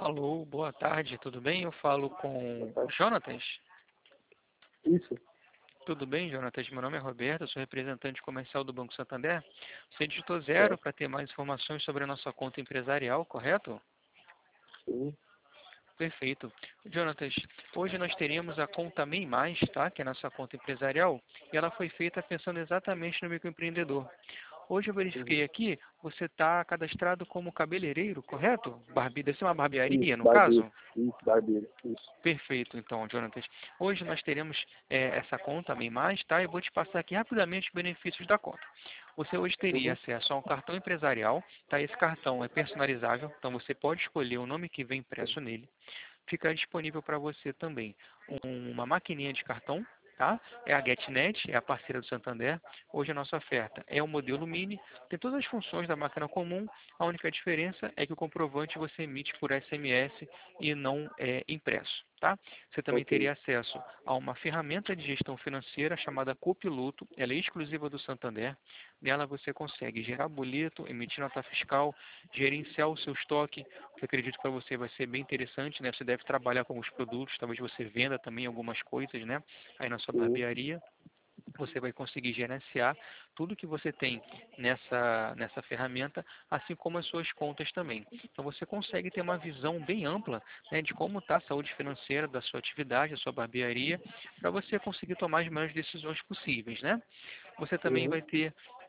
Alô, boa tarde, tudo bem? Eu falo com o Jonatas. Isso, Tudo bem, Jonatas? Meu nome é Roberto, eu sou representante comercial do Banco Santander. Você digitou zero certo, para ter mais informações sobre a nossa conta empresarial, correto? sim. Perfeito. Jonatas, hoje nós teríamos a conta MEI+, tá? Que é a nossa conta empresarial, e ela foi feita pensando exatamente no microempreendedor. Hoje eu Uhum. verifiquei aqui, você está cadastrado como cabeleireiro, correto? Deve ser uma Isso, barbearia, no barbeiro. caso? Isso, barbeiro. Isso. Perfeito, então, Jonatas. Hoje nós teremos essa conta MEI+, tá? Eu vou te passar aqui rapidamente os benefícios da conta. Você hoje teria Uhum. acesso a um cartão empresarial, tá? Esse cartão é personalizável, então você pode escolher o nome que vem impresso nele. Fica disponível para você também uma maquininha de cartão, tá? É a GetNet, é a parceira do Santander. Hoje a nossa oferta é o modelo Mini, tem todas as funções da máquina comum, a única diferença é que o comprovante você emite por SMS e não é impresso, tá? Você também Ok. teria acesso a uma ferramenta de gestão financeira chamada Copiloto, ela é exclusiva do Santander. Nela você consegue gerar boleto, emitir nota fiscal, gerenciar o seu estoque, que eu acredito que para você vai ser bem interessante, né? Você deve trabalhar com os produtos, talvez você venda também algumas coisas, né? Aí na sua Sim. barbearia, você vai conseguir gerenciar tudo que você tem nessa ferramenta, assim como as suas contas também. Então você consegue ter uma visão bem ampla, né, de como está a saúde financeira da sua atividade, da sua barbearia, para você conseguir tomar as melhores decisões possíveis, né? Você também Uhum. vai ter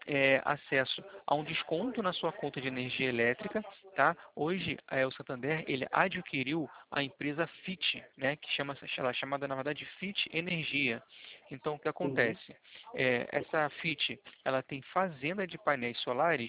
acesso a um desconto na sua conta de energia elétrica, tá? Hoje, o Santander, ele adquiriu a empresa FIT, né? Ela é chamada, na verdade, FIT Energia. Então, o que Uhum. acontece? Essa FIT, ela tem fazenda de painéis solares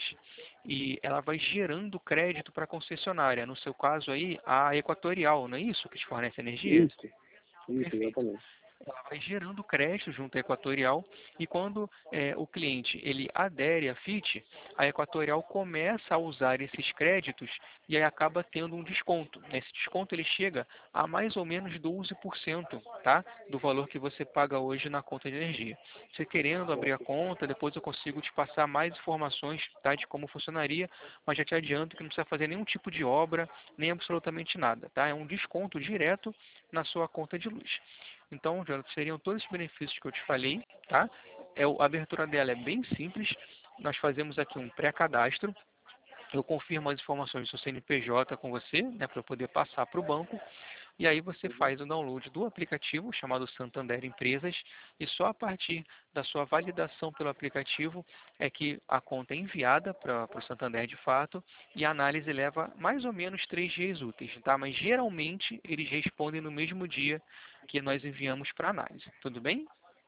e ela vai gerando crédito para a concessionária. No seu caso aí, a Equatorial, não é isso que te fornece energia? Isso. Isso, Perfeito. exatamente. Ela vai gerando crédito junto à Equatorial e quando o cliente ele adere à FIT, a Equatorial começa a usar esses créditos e aí acaba tendo um desconto. Esse desconto ele chega a mais ou menos 12%, tá? Do valor que você paga hoje na conta de energia. Você querendo abrir a Certo. conta, depois eu consigo te passar mais informações, tá, de como funcionaria, mas já te adianto que não precisa fazer nenhum tipo de obra, nem absolutamente nada, tá? É um desconto direto na sua conta de luz. Então, Jonathan, seriam todos os benefícios que eu te falei, tá? A abertura dela é bem simples. Nós fazemos aqui um pré-cadastro. Eu confirmo as informações do seu CNPJ com você, né, para poder passar para o banco. E aí você Uhum. faz o download do aplicativo chamado Santander Empresas e só a partir da sua validação pelo aplicativo é que a conta é enviada para o Santander de fato e a análise leva mais ou menos 3 dias úteis, tá? Mas geralmente eles respondem no mesmo dia que nós enviamos para análise. Tudo bem?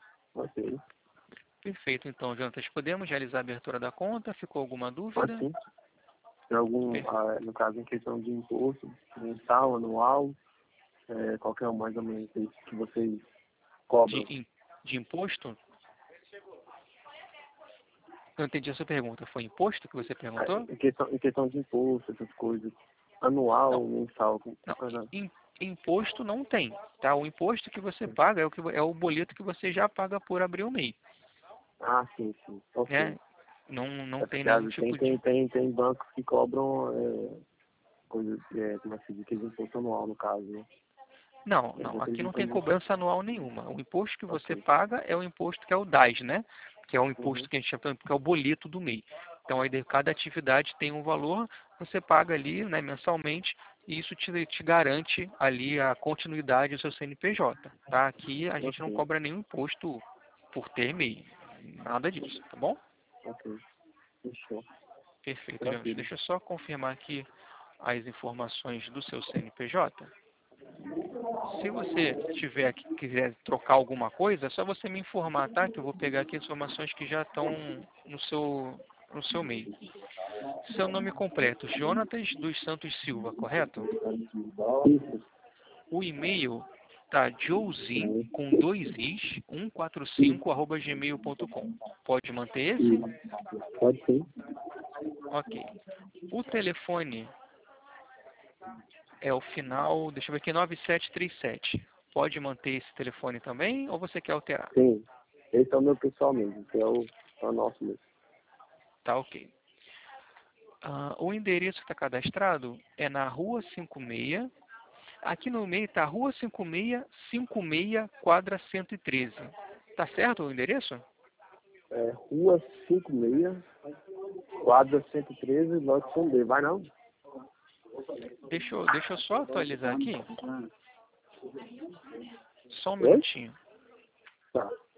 Ok. Perfeito, então, Jonatas, podemos realizar a abertura da conta? Ficou alguma Pode dúvida? sim. Tem algum, Per- no caso, em questão de imposto, mensal, anual, qualquer um mais ou menos isso que vocês De, cobram. im- de imposto? Não entendi a sua pergunta. Foi imposto que você perguntou? Em questão de imposto, essas coisas. Não. Anual, mensal. Não, Aham. imposto não tem, tá? O imposto que você paga é o boleto que você já paga por abrir o MEI, Ah, sim, sim. Ok. né? Não É tem porque nenhum tem, tipo tem, de... tem, tem bancos que cobram coisas, como é que se diz, aquele imposto anual, no caso, né? Não, Eu não, aqui não acredito tem nisso. cobrança anual nenhuma. O imposto que Ok. você paga é o imposto que é o DAS, né? Que é o Uhum. imposto que a gente chama, que é o boleto do MEI. Então, aí cada atividade tem um valor, você paga ali, né, mensalmente, e isso te garante ali a continuidade do seu CNPJ, tá? Aqui a gente não Ok. cobra nenhum imposto por ter MEI, nada disso, tá bom? Ok. Fechou. Perfeito, Jonas. Tranquilo. Deixa eu só confirmar aqui as informações do seu CNPJ. Se você quiser trocar alguma coisa, é só você me informar, tá? Que eu vou pegar aqui as informações que já estão no seu e-mail. Seu nome completo, Jonatas dos Santos Silva, correto? Isso. O e-mail tá josin, Sim. com dois is, 145, Isso. arroba gmail.com. Pode manter esse? Isso. Pode sim. Ok. O telefone é o final, deixa eu ver aqui, 9737. Pode manter esse telefone também ou você quer alterar? Sim. Esse é o meu pessoal mesmo. Esse é o nosso mesmo. Tá ok. O endereço que está cadastrado é na Rua 56. Aqui no meio está Rua 56, quadra 113. Tá certo o endereço? Rua 56, quadra 113, lote B. Vai não? Deixa eu só atualizar aqui. Só um Oi? minutinho. Tá.